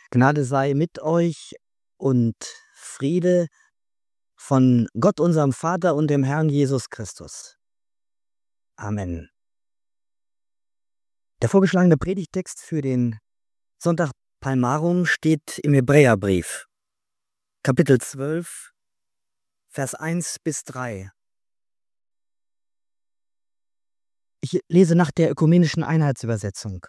Gnade sei mit euch und Friede von Gott, unserem Vater und dem Herrn Jesus Christus. Amen. Der vorgeschlagene Predigttext für den Sonntag Palmarum steht im Hebräerbrief, Kapitel 12, Vers 1 bis 3. Ich lese nach der Ökumenischen Einheitsübersetzung.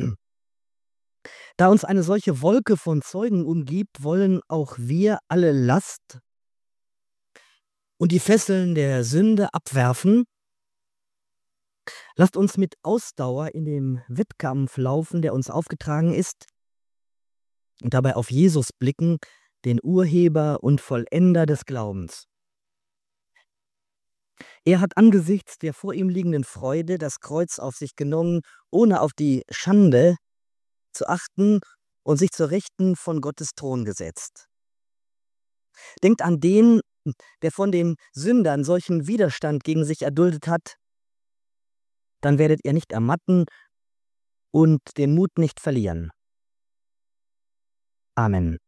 Da uns eine solche Wolke von Zeugen umgibt, wollen auch wir alle Last und die Fesseln der Sünde abwerfen. Lasst uns mit Ausdauer in dem Wettkampf laufen, der uns aufgetragen ist, und dabei auf Jesus blicken, den Urheber und Vollender des Glaubens. Er hat angesichts der vor ihm liegenden Freude das Kreuz auf sich genommen, ohne auf die Schande zu achten, und sich zur Rechten von Gottes Thron gesetzt. Denkt an den, der von den Sündern solchen Widerstand gegen sich erduldet hat, dann werdet ihr nicht ermatten und den Mut nicht verlieren. Amen.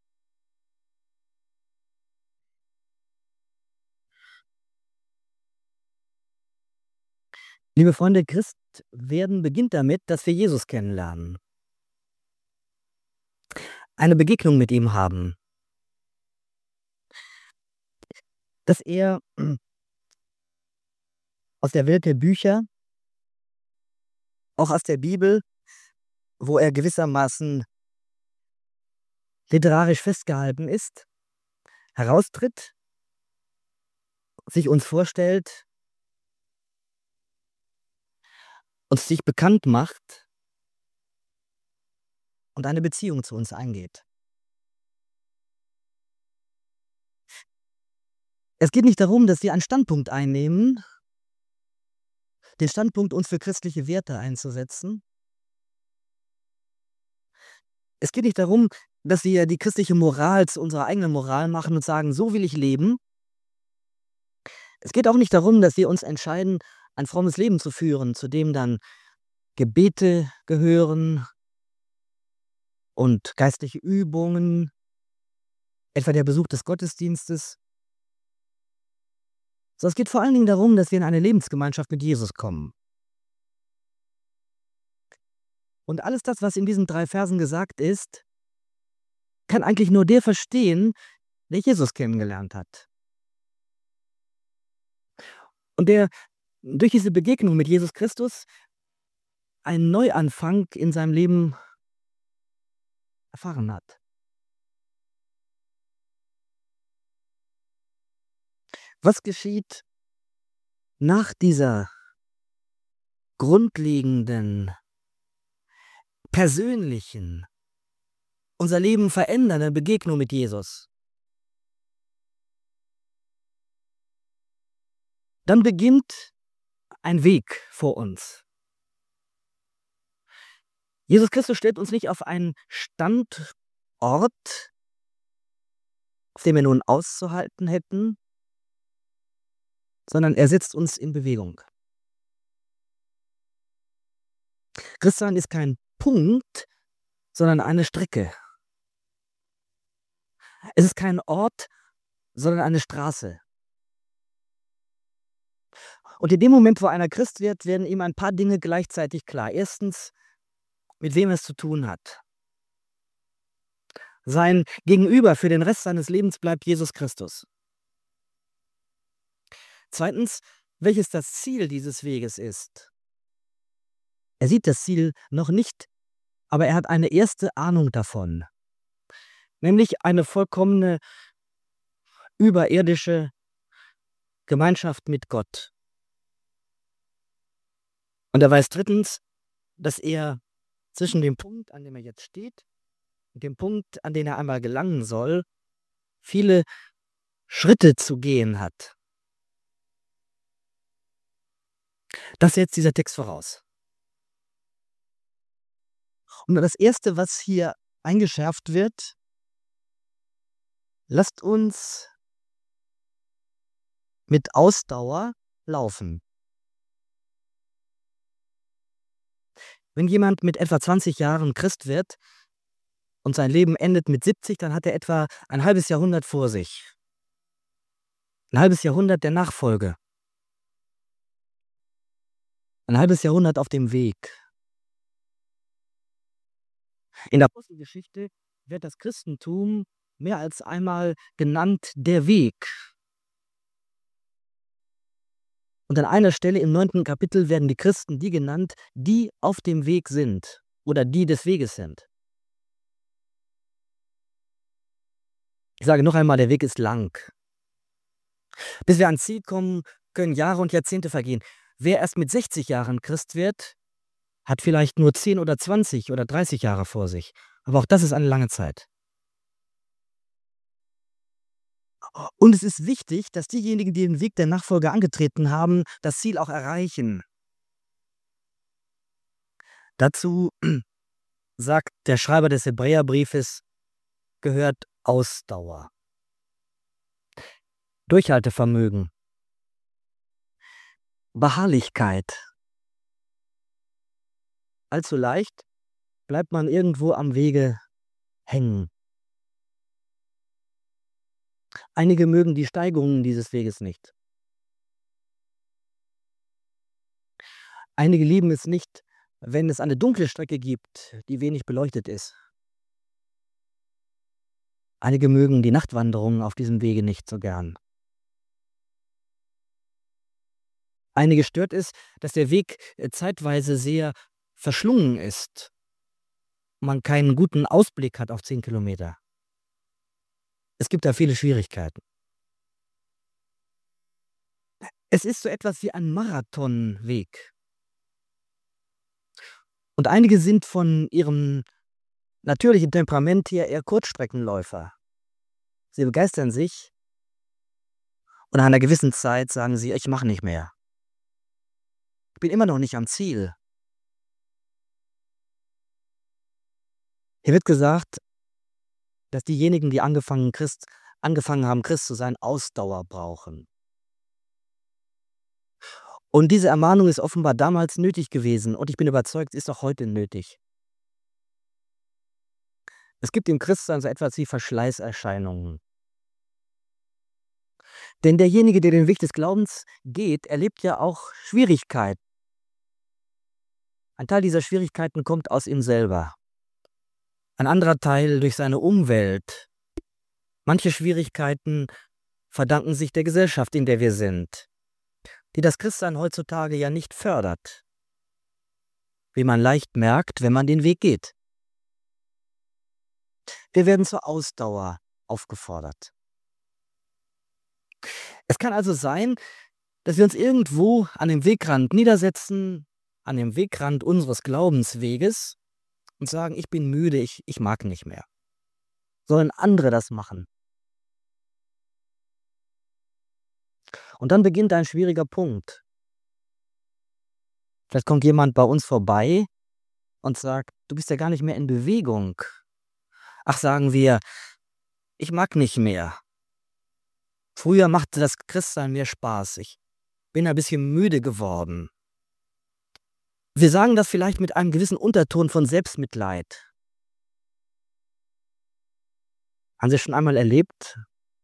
Liebe Freunde, Christwerden beginnt damit, dass wir Jesus kennenlernen. Eine Begegnung mit ihm haben. Dass er aus der Welt der Bücher, auch aus der Bibel, wo er gewissermaßen literarisch festgehalten ist, heraustritt, sich uns vorstellt, uns sich bekannt macht und eine Beziehung zu uns eingeht. Es geht nicht darum, dass wir einen Standpunkt einnehmen, den Standpunkt, uns für christliche Werte einzusetzen. Es geht nicht darum, dass wir die christliche Moral zu unserer eigenen Moral machen und sagen, so will ich leben. Es geht auch nicht darum, dass wir uns entscheiden, ein frommes Leben zu führen, zu dem dann Gebete gehören und geistliche Übungen, etwa der Besuch des Gottesdienstes. Sondern es geht vor allen Dingen darum, dass wir in eine Lebensgemeinschaft mit Jesus kommen. Und alles das, was in diesen 3 Versen gesagt ist, kann eigentlich nur der verstehen, der Jesus kennengelernt hat. Und der durch diese Begegnung mit Jesus Christus einen Neuanfang in seinem Leben erfahren hat. Was geschieht nach dieser grundlegenden, persönlichen, unser Leben verändernden Begegnung mit Jesus? Dann beginnt ein Weg vor uns. Jesus Christus stellt uns nicht auf einen Standort, auf dem wir nun auszuhalten hätten, sondern er setzt uns in Bewegung. Christsein ist kein Punkt, sondern eine Strecke. Es ist kein Ort, sondern eine Straße. Und in dem Moment, wo einer Christ wird, werden ihm ein paar Dinge gleichzeitig klar. Erstens, mit wem er es zu tun hat. Sein Gegenüber für den Rest seines Lebens bleibt Jesus Christus. Zweitens, welches das Ziel dieses Weges ist. Er sieht das Ziel noch nicht, aber er hat eine erste Ahnung davon. Nämlich eine vollkommene, überirdische Gemeinschaft mit Gott. Und er weiß drittens, dass er zwischen dem Punkt, an dem er jetzt steht, und dem Punkt, an den er einmal gelangen soll, viele Schritte zu gehen hat. Das setzt dieser Text voraus. Und das Erste, was hier eingeschärft wird, lasst uns mit Ausdauer laufen. Wenn jemand mit etwa 20 Jahren Christ wird, und sein Leben endet mit 70, dann hat er etwa ein halbes Jahrhundert vor sich. Ein halbes Jahrhundert der Nachfolge. Ein halbes Jahrhundert auf dem Weg. In der Apostelgeschichte wird das Christentum mehr als einmal genannt der Weg. Und an einer Stelle im 9. Kapitel werden die Christen die genannt, die auf dem Weg sind oder die des Weges sind. Ich sage noch einmal, der Weg ist lang. Bis wir ans Ziel kommen, können Jahre und Jahrzehnte vergehen. Wer erst mit 60 Jahren Christ wird, hat vielleicht nur 10 oder 20 oder 30 Jahre vor sich. Aber auch das ist eine lange Zeit. Und es ist wichtig, dass diejenigen, die den Weg der Nachfolge angetreten haben, das Ziel auch erreichen. Dazu sagt der Schreiber des Hebräerbriefes, gehört Ausdauer, Durchhaltevermögen, Beharrlichkeit. Allzu leicht bleibt man irgendwo am Wege hängen. Einige mögen die Steigungen dieses Weges nicht. Einige lieben es nicht, wenn es eine dunkle Strecke gibt, die wenig beleuchtet ist. Einige mögen die Nachtwanderungen auf diesem Wege nicht so gern. Einige stört es, dass der Weg zeitweise sehr verschlungen ist. Man keinen guten Ausblick hat auf 10 Kilometer. Es gibt da viele Schwierigkeiten. Es ist so etwas wie ein Marathonweg. Und einige sind von ihrem natürlichen Temperament her eher Kurzstreckenläufer. Sie begeistern sich und nach einer gewissen Zeit sagen sie, ich mache nicht mehr. Ich bin immer noch nicht am Ziel. Hier wird gesagt, dass diejenigen, die angefangen haben, Christ zu sein, Ausdauer brauchen. Und diese Ermahnung ist offenbar damals nötig gewesen und ich bin überzeugt, ist auch heute nötig. Es gibt im Christsein so etwas wie Verschleißerscheinungen. Denn derjenige, der den Weg des Glaubens geht, erlebt ja auch Schwierigkeiten. Ein Teil dieser Schwierigkeiten kommt aus ihm selber. Ein anderer Teil durch seine Umwelt. Manche Schwierigkeiten verdanken sich der Gesellschaft, in der wir sind, die das Christsein heutzutage ja nicht fördert, wie man leicht merkt, wenn man den Weg geht. Wir werden zur Ausdauer aufgefordert. Es kann also sein, dass wir uns irgendwo an dem Wegrand niedersetzen, an dem Wegrand unseres Glaubensweges und sagen, ich bin müde, ich mag nicht mehr. Sollen andere das machen? Und dann beginnt ein schwieriger Punkt. Vielleicht kommt jemand bei uns vorbei und sagt, du bist ja gar nicht mehr in Bewegung. Ach, sagen wir, ich mag nicht mehr. Früher machte das Christsein mir Spaß. Ich bin ein bisschen müde geworden. Wir sagen das vielleicht mit einem gewissen Unterton von Selbstmitleid. Haben Sie schon einmal erlebt?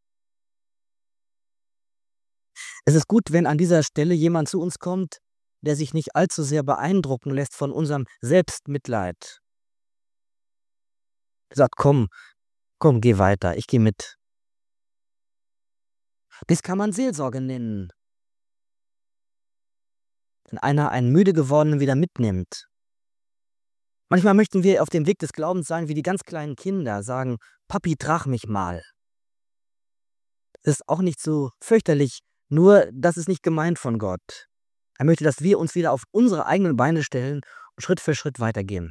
Es ist gut, wenn an dieser Stelle jemand zu uns kommt, der sich nicht allzu sehr beeindrucken lässt von unserem Selbstmitleid. Er sagt, komm, geh weiter, ich gehe mit. Das kann man Seelsorge nennen. Wenn einer einen müde gewordenen wieder mitnimmt. Manchmal möchten wir auf dem Weg des Glaubens sein wie die ganz kleinen Kinder, sagen, Papi, trag mich mal. Das ist auch nicht so fürchterlich, nur das ist nicht gemeint von Gott. Er möchte, dass wir uns wieder auf unsere eigenen Beine stellen und Schritt für Schritt weitergehen.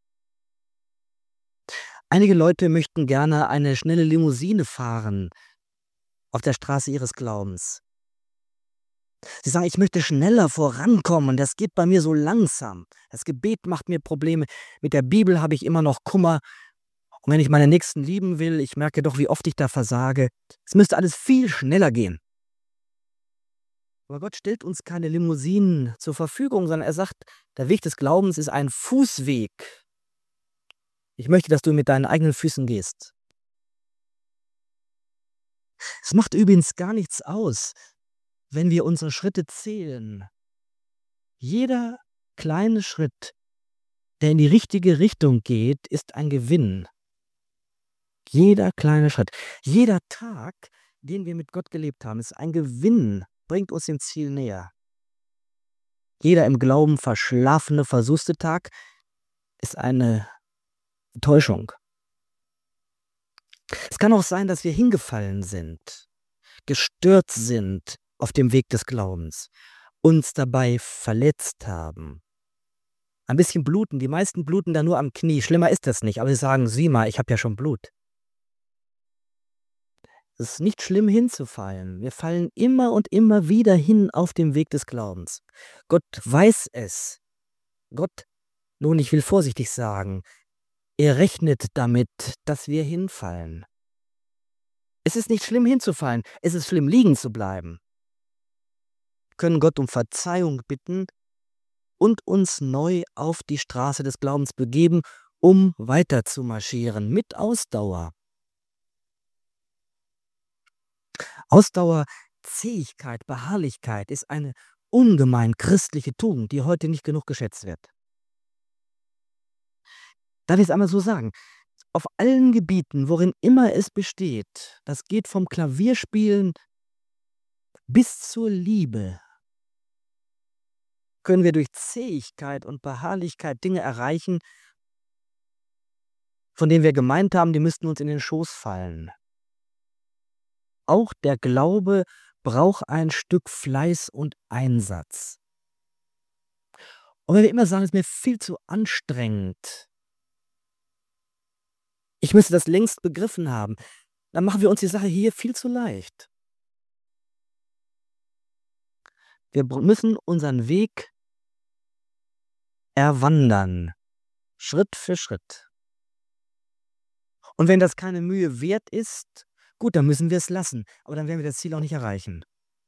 Einige Leute möchten gerne eine schnelle Limousine fahren auf der Straße ihres Glaubens. Sie sagen, ich möchte schneller vorankommen, das geht bei mir so langsam. Das Gebet macht mir Probleme, mit der Bibel habe ich immer noch Kummer. Und wenn ich meine Nächsten lieben will, ich merke doch, wie oft ich da versage. Es müsste alles viel schneller gehen. Aber Gott stellt uns keine Limousinen zur Verfügung, sondern er sagt, der Weg des Glaubens ist ein Fußweg. Ich möchte, dass du mit deinen eigenen Füßen gehst. Es macht übrigens gar nichts aus, wenn wir unsere Schritte zählen. Jeder kleine Schritt, der in die richtige Richtung geht, ist ein Gewinn. Jeder kleine Schritt. Jeder Tag, den wir mit Gott gelebt haben, ist ein Gewinn, bringt uns dem Ziel näher. Jeder im Glauben verschlafene, versuste Tag ist eine Täuschung. Es kann auch sein, dass wir hingefallen sind, gestört sind auf dem Weg des Glaubens, uns dabei verletzt haben. Ein bisschen bluten, die meisten bluten da nur am Knie, schlimmer ist das nicht, aber sie sagen: „Sieh mal, ich habe ja schon Blut." Es ist nicht schlimm hinzufallen. Wir fallen immer und immer wieder hin auf dem Weg des Glaubens. Gott weiß es. Gott, nun, ich will vorsichtig sagen, er rechnet damit, dass wir hinfallen. Es ist nicht schlimm hinzufallen, es ist schlimm liegen zu bleiben. Wir können Gott um Verzeihung bitten und uns neu auf die Straße des Glaubens begeben, um weiter zu marschieren mit Ausdauer. Ausdauer, Zähigkeit, Beharrlichkeit ist eine ungemein christliche Tugend, die heute nicht genug geschätzt wird. Darf ich es einmal so sagen? Auf allen Gebieten, worin immer es besteht, das geht vom Klavierspielen bis zur Liebe, können wir durch Zähigkeit und Beharrlichkeit Dinge erreichen, von denen wir gemeint haben, die müssten uns in den Schoß fallen. Auch der Glaube braucht ein Stück Fleiß und Einsatz. Und wenn wir immer sagen, es ist mir viel zu anstrengend, ich müsste das längst begriffen haben, dann machen wir uns die Sache hier viel zu leicht. Wir müssen unseren Weg erwandern, Schritt für Schritt. Und wenn das keine Mühe wert ist, gut, dann müssen wir es lassen, aber dann werden wir das Ziel auch nicht erreichen.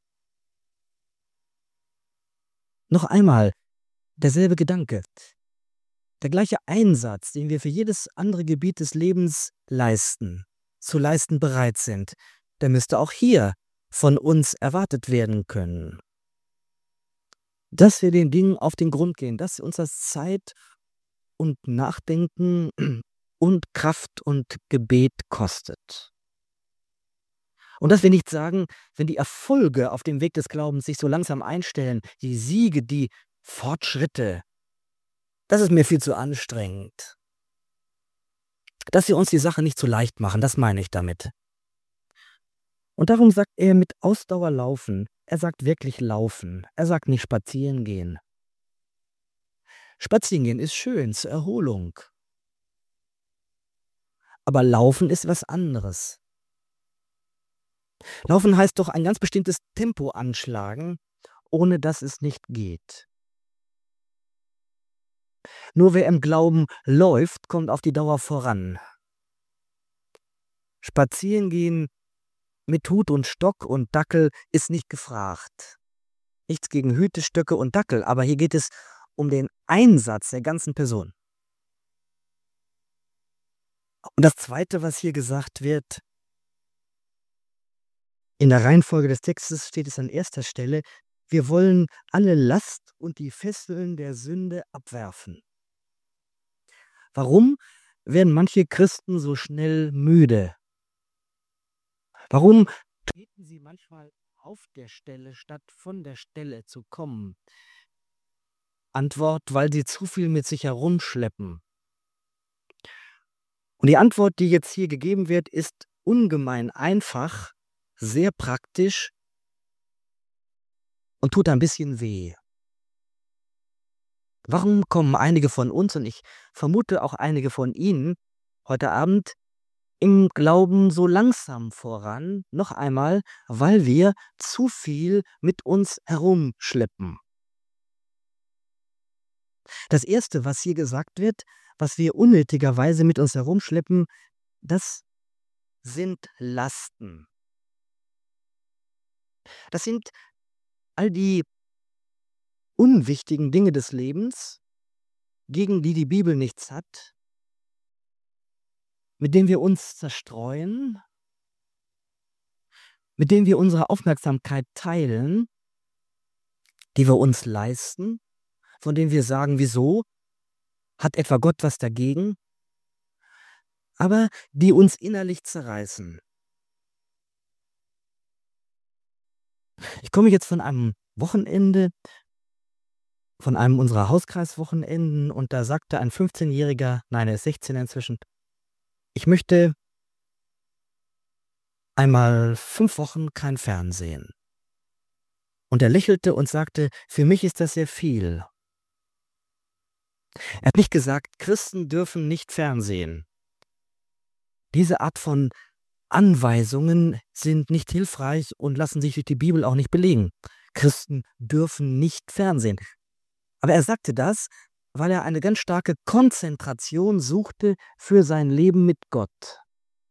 Noch einmal, derselbe Gedanke. Der gleiche Einsatz, den wir für jedes andere Gebiet des Lebens zu leisten bereit sind, der müsste auch hier von uns erwartet werden können. Dass wir den Dingen auf den Grund gehen, dass uns das Zeit und Nachdenken und Kraft und Gebet kostet. Und dass wir nicht sagen, wenn die Erfolge auf dem Weg des Glaubens sich so langsam einstellen, die Siege, die Fortschritte, das ist mir viel zu anstrengend. Dass wir uns die Sache nicht zu leicht machen, das meine ich damit. Und darum sagt er mit Ausdauer laufen. Er sagt wirklich laufen. Er sagt nicht spazieren gehen. Spazieren gehen ist schön zur Erholung. Aber laufen ist was anderes. Laufen heißt doch ein ganz bestimmtes Tempo anschlagen, ohne dass es nicht geht. Nur wer im Glauben läuft, kommt auf die Dauer voran. Spazieren gehen mit Hut und Stock und Dackel ist nicht gefragt. Nichts gegen Hüte, Stöcke und Dackel, aber hier geht es um den Einsatz der ganzen Person. Und das Zweite, was hier gesagt wird, in der Reihenfolge des Textes steht es an erster Stelle: Wir wollen alle Last und die Fesseln der Sünde abwerfen. Warum werden manche Christen so schnell müde? Warum treten sie manchmal auf der Stelle, statt von der Stelle zu kommen? Antwort: Weil sie zu viel mit sich herumschleppen. Und die Antwort, die jetzt hier gegeben wird, ist ungemein einfach, sehr praktisch und tut ein bisschen weh. Warum kommen einige von uns, und ich vermute auch einige von Ihnen, heute Abend im Glauben so langsam voran? Noch einmal, weil wir zu viel mit uns herumschleppen. Das Erste, was hier gesagt wird, was wir unnötigerweise mit uns herumschleppen, das sind Lasten. Das sind all die unwichtigen Dinge des Lebens, gegen die die Bibel nichts hat, mit dem wir uns zerstreuen, mit dem wir unsere Aufmerksamkeit teilen, die wir uns leisten, von denen wir sagen: „Wieso? Hat etwa Gott was dagegen?", aber die uns innerlich zerreißen. Ich komme jetzt von einem Wochenende, von einem unserer Hauskreiswochenenden, und da sagte ein 15-Jähriger, nein, er ist 16 inzwischen: „Ich möchte einmal 5 Wochen kein Fernsehen." Und er lächelte und sagte: „Für mich ist das sehr viel." Er hat nicht gesagt, Christen dürfen nicht fernsehen. Diese Art von Anweisungen sind nicht hilfreich und lassen sich durch die Bibel auch nicht belegen. Christen dürfen nicht fernsehen. Aber er sagte das, weil er eine ganz starke Konzentration suchte für sein Leben mit Gott.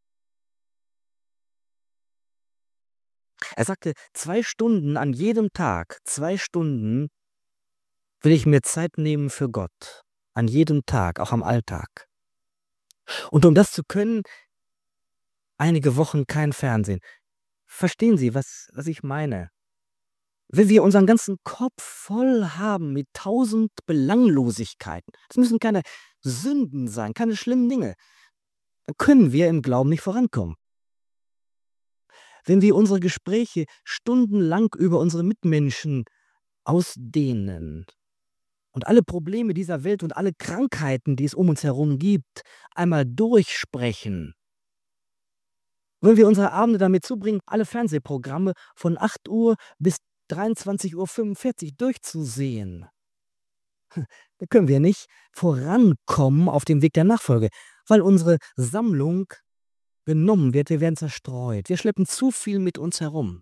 Er sagte, 2 Stunden an jedem Tag, 2 Stunden will ich mir Zeit nehmen für Gott. An jedem Tag, auch am Alltag. Und um das zu können, einige Wochen kein Fernsehen. Verstehen Sie, was ich meine? Wenn wir unseren ganzen Kopf voll haben mit 1000 Belanglosigkeiten, das müssen keine Sünden sein, keine schlimmen Dinge, dann können wir im Glauben nicht vorankommen. Wenn wir unsere Gespräche stundenlang über unsere Mitmenschen ausdehnen und alle Probleme dieser Welt und alle Krankheiten, die es um uns herum gibt, einmal durchsprechen, wenn wir unsere Abende damit zubringen, alle Fernsehprogramme von 8 Uhr bis 23:45 Uhr durchzusehen, dann können wir nicht vorankommen auf dem Weg der Nachfolge, weil unsere Sammlung genommen wird, wir werden zerstreut. Wir schleppen zu viel mit uns herum.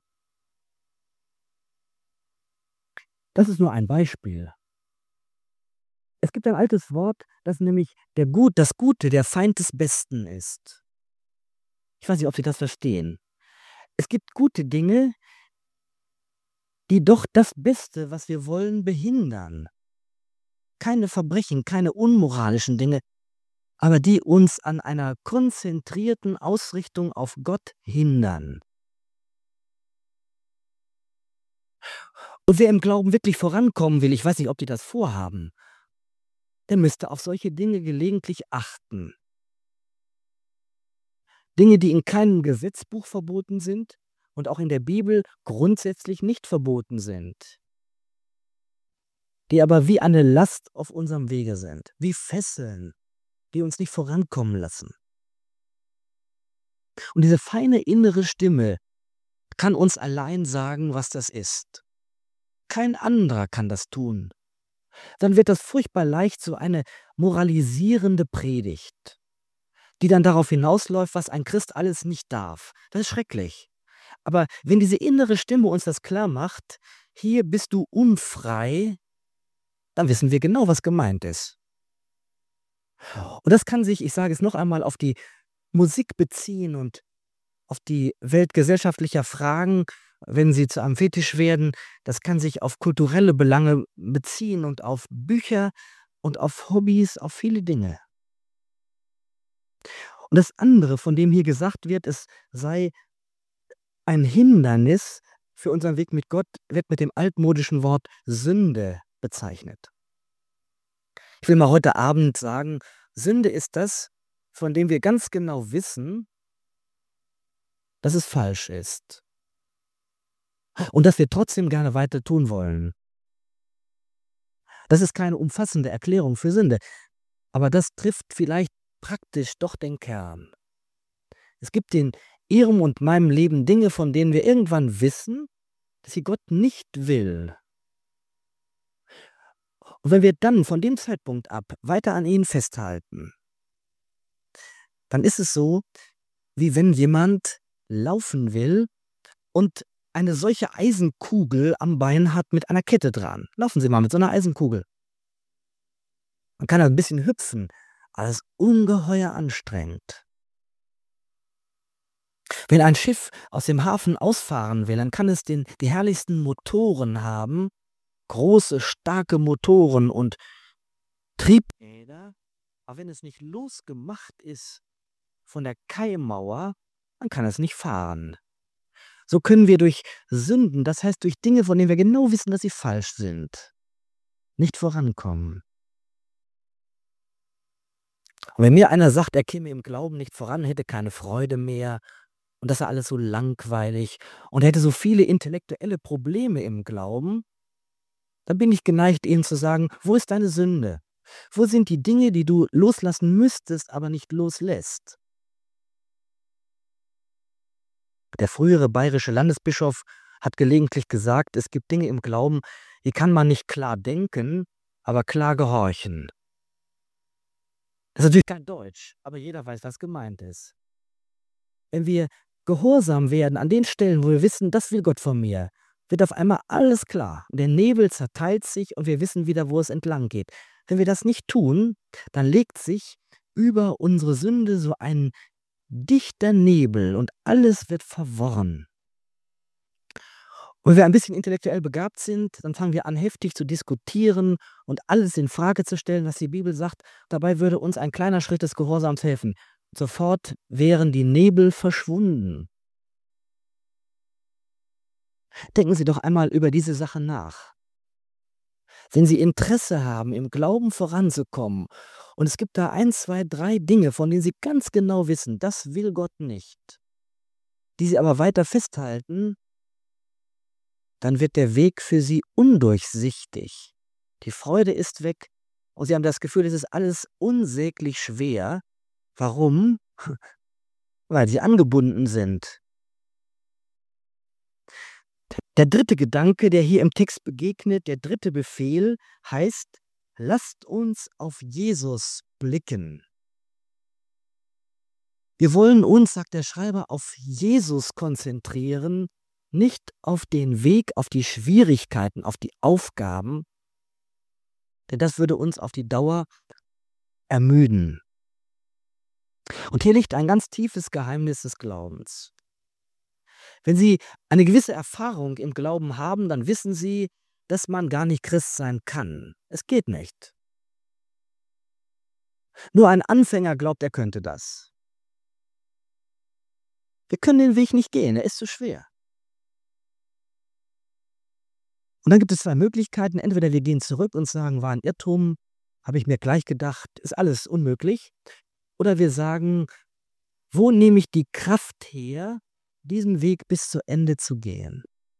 Das ist nur ein Beispiel. Es gibt ein altes Wort, das nämlich das Gute der Feind des Besten ist. Ich weiß nicht, ob Sie das verstehen. Es gibt gute Dinge, die doch das Beste, was wir wollen, behindern. Keine Verbrechen, keine unmoralischen Dinge, aber die uns an einer konzentrierten Ausrichtung auf Gott hindern. Und wer im Glauben wirklich vorankommen will, ich weiß nicht, ob die das vorhaben, der müsste auf solche Dinge gelegentlich achten. Dinge, die in keinem Gesetzbuch verboten sind und auch in der Bibel grundsätzlich nicht verboten sind, die aber wie eine Last auf unserem Wege sind, wie Fesseln, die uns nicht vorankommen lassen. Und diese feine innere Stimme kann uns allein sagen, was das ist. Kein anderer kann das tun. Dann wird das furchtbar leicht so eine moralisierende Predigt, die dann darauf hinausläuft, was ein Christ alles nicht darf. Das ist schrecklich. Aber wenn diese innere Stimme uns das klar macht, hier bist du unfrei, dann wissen wir genau, was gemeint ist. Und das kann sich, ich sage es noch einmal, auf die Musik beziehen und auf die Welt gesellschaftlicher Fragen, wenn sie zu einem Fetisch werden. Das kann sich auf kulturelle Belange beziehen und auf Bücher und auf Hobbys, auf viele Dinge. Und das andere, von dem hier gesagt wird, es sei ein Hindernis für unseren Weg mit Gott, wird mit dem altmodischen Wort Sünde bezeichnet. Ich will mal heute Abend sagen, Sünde ist das, von dem wir ganz genau wissen, dass es falsch ist. Und dass wir trotzdem gerne weiter tun wollen. Das ist keine umfassende Erklärung für Sünde, aber das trifft vielleicht praktisch doch den Kern. Es gibt in Ihrem und meinem Leben Dinge, von denen wir irgendwann wissen, dass sie Gott nicht will. Und wenn wir dann von dem Zeitpunkt ab weiter an ihnen festhalten, dann ist es so, wie wenn jemand laufen will und eine solche Eisenkugel am Bein hat mit einer Kette dran. Laufen Sie mal mit so einer Eisenkugel. Man kann ein bisschen hüpfen, aber es ist ungeheuer anstrengend. Wenn ein Schiff aus dem Hafen ausfahren will, dann kann es die herrlichsten Motoren haben, große, starke Motoren und Triebräder, aber wenn es nicht losgemacht ist von der Keimmauer, dann kann es nicht fahren. So können wir durch Sünden, das heißt durch Dinge, von denen wir genau wissen, dass sie falsch sind, nicht vorankommen. Und wenn mir einer sagt, er käme im Glauben nicht voran, hätte keine Freude mehr und das sei alles so langweilig und er hätte so viele intellektuelle Probleme im Glauben, dann bin ich geneigt, ihm zu sagen, wo ist deine Sünde? Wo sind die Dinge, die du loslassen müsstest, aber nicht loslässt? Der frühere bayerische Landesbischof hat gelegentlich gesagt, es gibt Dinge im Glauben, die kann man nicht klar denken, aber klar gehorchen. Das ist natürlich kein Deutsch, aber jeder weiß, was gemeint ist. Wenn wir gehorsam werden an den Stellen, wo wir wissen, das will Gott von mir, wird auf einmal alles klar. Der Nebel zerteilt sich und wir wissen wieder, wo es entlang geht. Wenn wir das nicht tun, dann legt sich über unsere Sünde so ein dichter Nebel und alles wird verworren. Und wenn wir ein bisschen intellektuell begabt sind, dann fangen wir an, heftig zu diskutieren und alles in Frage zu stellen, was die Bibel sagt. Dabei würde uns ein kleiner Schritt des Gehorsams helfen. Sofort wären die Nebel verschwunden. Denken Sie doch einmal über diese Sache nach. Wenn Sie Interesse haben, im Glauben voranzukommen und es gibt da 1, 2, 3 Dinge, von denen Sie ganz genau wissen, das will Gott nicht, die Sie aber weiter festhalten, dann wird der Weg für Sie undurchsichtig. Die Freude ist weg und Sie haben das Gefühl, es ist alles unsäglich schwer. Warum? Weil Sie angebunden sind. Der dritte Gedanke, der hier im Text begegnet, der dritte Befehl, heißt: Lasst uns auf Jesus blicken. Wir wollen uns, sagt der Schreiber, auf Jesus konzentrieren, nicht auf den Weg, auf die Schwierigkeiten, auf die Aufgaben, denn das würde uns auf die Dauer ermüden. Und hier liegt ein ganz tiefes Geheimnis des Glaubens. Wenn Sie eine gewisse Erfahrung im Glauben haben, dann wissen Sie, dass man gar nicht Christ sein kann. Es geht nicht. Nur ein Anfänger glaubt, er könnte das. Wir können den Weg nicht gehen, er ist zu schwer. Und dann gibt es 2 Möglichkeiten. Entweder wir gehen zurück und sagen, war ein Irrtum, habe ich mir gleich gedacht, ist alles unmöglich. Oder wir sagen, wo nehme ich die Kraft her, diesen Weg bis zu Ende zu gehen?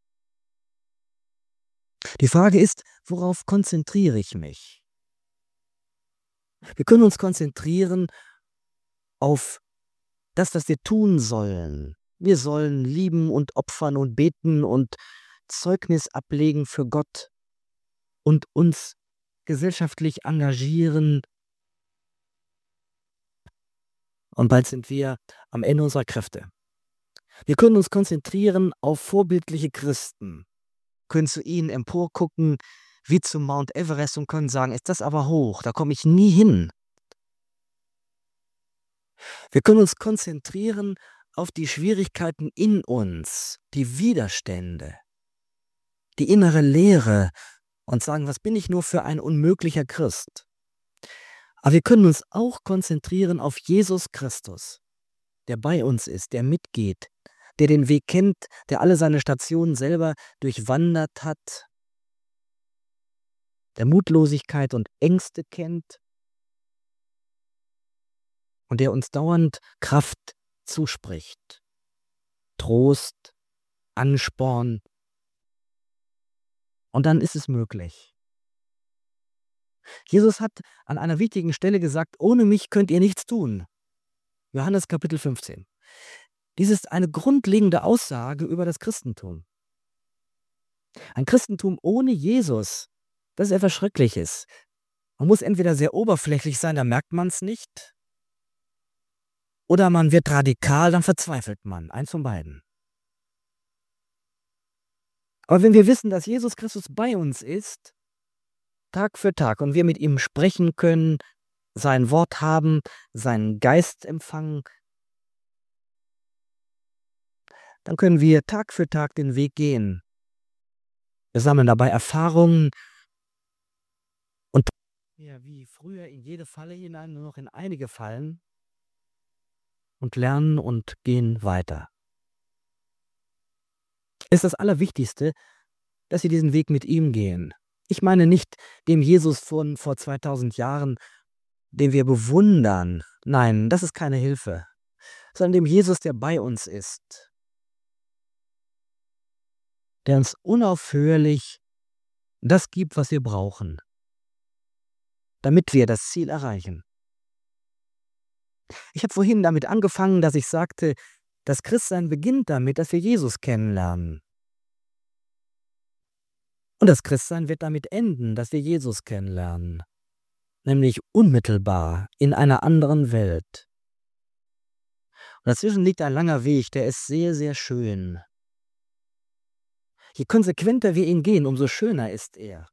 Die Frage ist, worauf konzentriere ich mich? Wir können uns konzentrieren auf das, was wir tun sollen. Wir sollen lieben und opfern und beten und Zeugnis ablegen für Gott und uns gesellschaftlich engagieren. Und bald sind wir am Ende unserer Kräfte. Wir können uns konzentrieren auf vorbildliche Christen, können zu ihnen emporgucken wie zu Mount Everest und können sagen, ist das aber hoch, da komme ich nie hin. Wir können uns konzentrieren auf die Schwierigkeiten in uns, die Widerstände, die innere Leere und sagen, was bin ich nur für ein unmöglicher Christ? Aber wir können uns auch konzentrieren auf Jesus Christus, der bei uns ist, der mitgeht, der den Weg kennt, der alle seine Stationen selber durchwandert hat, der Mutlosigkeit und Ängste kennt und der uns dauernd Kraft zuspricht, Trost, Ansporn. Und dann ist es möglich. Jesus hat an einer wichtigen Stelle gesagt, ohne mich könnt ihr nichts tun. Johannes Kapitel 15. Dies ist eine grundlegende Aussage über das Christentum. Ein Christentum ohne Jesus, das ist etwas Schreckliches. Man muss entweder sehr oberflächlich sein, da merkt man es nicht, oder man wird radikal, dann verzweifelt man. Eins von beiden. Aber wenn wir wissen, dass Jesus Christus bei uns ist, Tag für Tag, und wir mit ihm sprechen können, sein Wort haben, seinen Geist empfangen, dann können wir Tag für Tag den Weg gehen. Wir sammeln dabei Erfahrungen und ja, wie früher in jede Falle hinein, nur noch in einige Fallen. und lernen und gehen weiter. Es ist das Allerwichtigste, dass wir diesen Weg mit ihm gehen. Ich meine nicht dem Jesus von vor 2000 Jahren, den wir bewundern. Nein, das ist keine Hilfe, sondern dem Jesus, der bei uns ist, der uns unaufhörlich das gibt, was wir brauchen, damit wir das Ziel erreichen. Ich habe vorhin damit angefangen, dass ich sagte, das Christsein beginnt damit, dass wir Jesus kennenlernen. Und das Christsein wird damit enden, dass wir Jesus kennenlernen, nämlich unmittelbar in einer anderen Welt. Und dazwischen liegt ein langer Weg, der ist sehr, sehr schön. Je konsequenter wir ihn gehen, umso schöner ist er.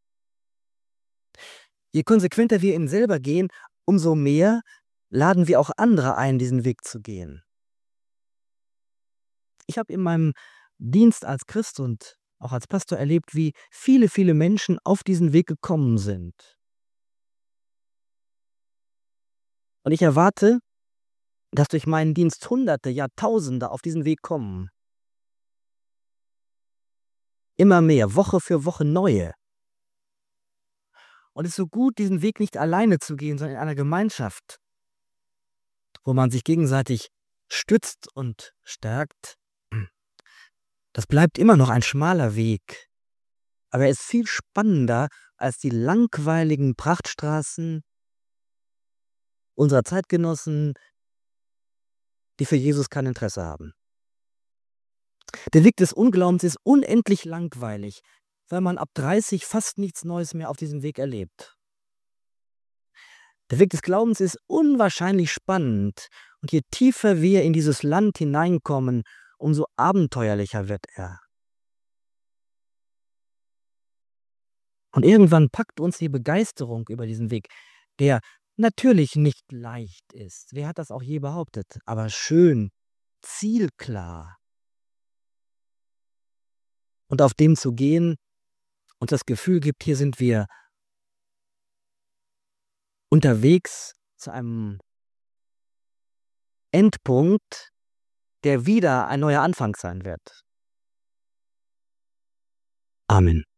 Je konsequenter wir ihn selber gehen, umso mehr laden wir auch andere ein, diesen Weg zu gehen. Ich habe in meinem Dienst als Christ und auch als Pastor erlebt, wie viele, viele Menschen auf diesen Weg gekommen sind. Und ich erwarte, dass durch meinen Dienst Hunderte, ja Tausende auf diesen Weg kommen. Immer mehr, Woche für Woche neue. Und es ist so gut, diesen Weg nicht alleine zu gehen, sondern in einer Gemeinschaft, wo man sich gegenseitig stützt und stärkt. Das bleibt immer noch ein schmaler Weg, aber er ist viel spannender als die langweiligen Prachtstraßen unserer Zeitgenossen, die für Jesus kein Interesse haben. Der Weg des Unglaubens ist unendlich langweilig, weil man ab 30 fast nichts Neues mehr auf diesem Weg erlebt. Der Weg des Glaubens ist unwahrscheinlich spannend, und je tiefer wir in dieses Land hineinkommen, umso abenteuerlicher wird er. Und irgendwann packt uns die Begeisterung über diesen Weg, der natürlich nicht leicht ist. Wer hat das auch je behauptet? Aber schön, zielklar. Und auf dem zu gehen uns das Gefühl gibt, hier sind wir unterwegs zu einem Endpunkt, der wieder ein neuer Anfang sein wird. Amen.